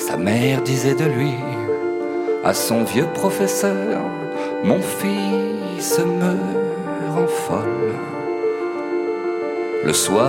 Sa mère disait de lui à son vieux professeur: mon fils me rend folle. Le soir